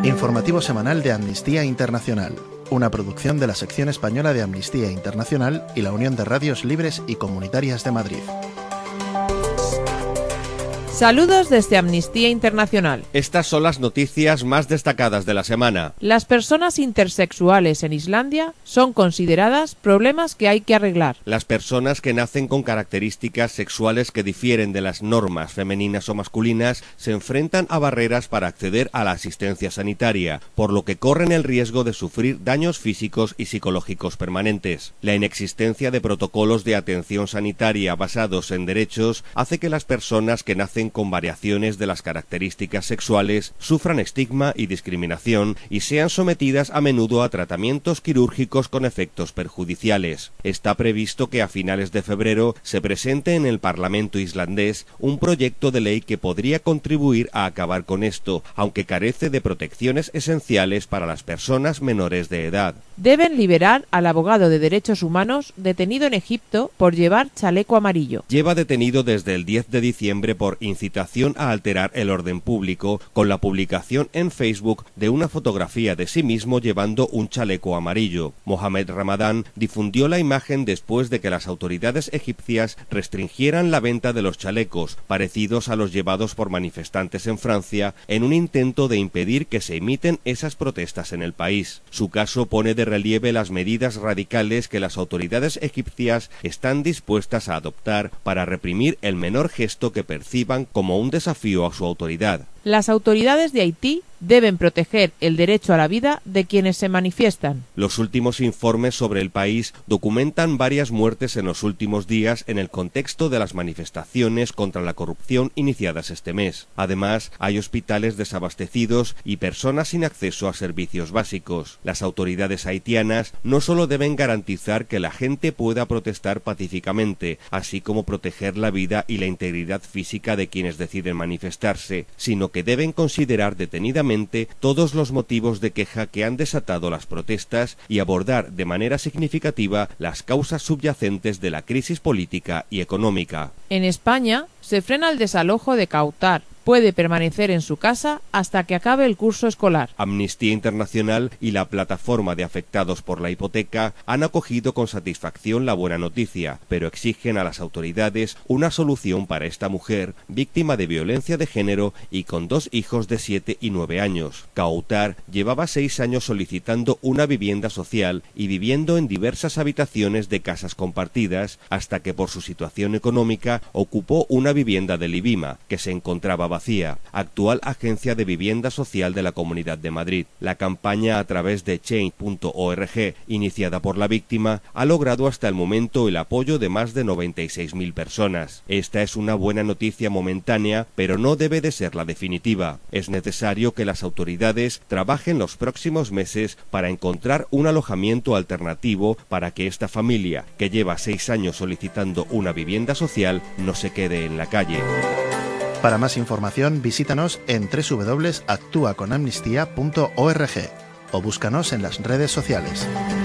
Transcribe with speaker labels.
Speaker 1: Informativo semanal de Amnistía Internacional, una producción de la sección española de Amnistía Internacional y la Unión de Radios Libres y Comunitarias de Madrid.
Speaker 2: Saludos desde Amnistía Internacional.
Speaker 3: Estas son las noticias más destacadas de la semana.
Speaker 2: Las personas intersexuales en Islandia son consideradas problemas que hay que arreglar.
Speaker 3: Las personas que nacen con características sexuales que difieren de las normas femeninas o masculinas se enfrentan a barreras para acceder a la asistencia sanitaria, por lo que corren el riesgo de sufrir daños físicos y psicológicos permanentes. La inexistencia de protocolos de atención sanitaria basados en derechos hace que las personas que nacen con variaciones de las características sexuales sufran estigma y discriminación y sean sometidas a menudo a tratamientos quirúrgicos con efectos perjudiciales. Está previsto que a finales de febrero se presente en el Parlamento islandés un proyecto de ley que podría contribuir a acabar con esto, aunque carece de protecciones esenciales para las personas menores de edad.
Speaker 2: Deben liberar al abogado de derechos humanos detenido en Egipto por llevar chaleco amarillo.
Speaker 3: Lleva detenido desde el 10 de diciembre por incitación a alterar el orden público, con la publicación en Facebook de una fotografía de sí mismo llevando un chaleco amarillo. Mohamed Ramadán difundió la imagen después de que las autoridades egipcias restringieran la venta de los chalecos, parecidos a los llevados por manifestantes en Francia, en un intento de impedir que se imiten esas protestas en el país. Su caso pone de relieve las medidas radicales que las autoridades egipcias están dispuestas a adoptar para reprimir el menor gesto que perciban como un desafío a su autoridad.
Speaker 2: Las autoridades de Haití deben proteger el derecho a la vida de quienes se manifiestan.
Speaker 3: Los últimos informes sobre el país documentan varias muertes en los últimos días en el contexto de las manifestaciones contra la corrupción iniciadas este mes. Además, hay hospitales desabastecidos y personas sin acceso a servicios básicos. Las autoridades haitianas no solo deben garantizar que la gente pueda protestar pacíficamente, así como proteger la vida y la integridad física de quienes deciden manifestarse, sino que deben considerar detenidamente todos los motivos de queja que han desatado las protestas y abordar de manera significativa las causas subyacentes de la crisis política y económica.
Speaker 2: En España se frena el desalojo de Kautar. Puede permanecer en su casa hasta que acabe el curso escolar.
Speaker 3: Amnistía Internacional y la Plataforma de Afectados por la Hipoteca han acogido con satisfacción la buena noticia, pero exigen a las autoridades una solución para esta mujer, víctima de violencia de género y con 2 hijos de 7 y 9 años. Kautar llevaba 6 años solicitando una vivienda social y viviendo en diversas habitaciones de casas compartidas, hasta que por su situación económica ocupó una vivienda de Libima, que se encontraba vacía, actual agencia de vivienda social de la Comunidad de Madrid. La campaña a través de Change.org, iniciada por la víctima, ha logrado hasta el momento el apoyo de más de 96.000 personas. Esta es una buena noticia momentánea, pero no debe de ser la definitiva. Es necesario que las autoridades trabajen los próximos meses para encontrar un alojamiento alternativo para que esta familia, que lleva 6 años solicitando una vivienda social, no se quede en la calle.
Speaker 1: Para más información, visítanos en www.actuaconamnistía.org o búscanos en las redes sociales.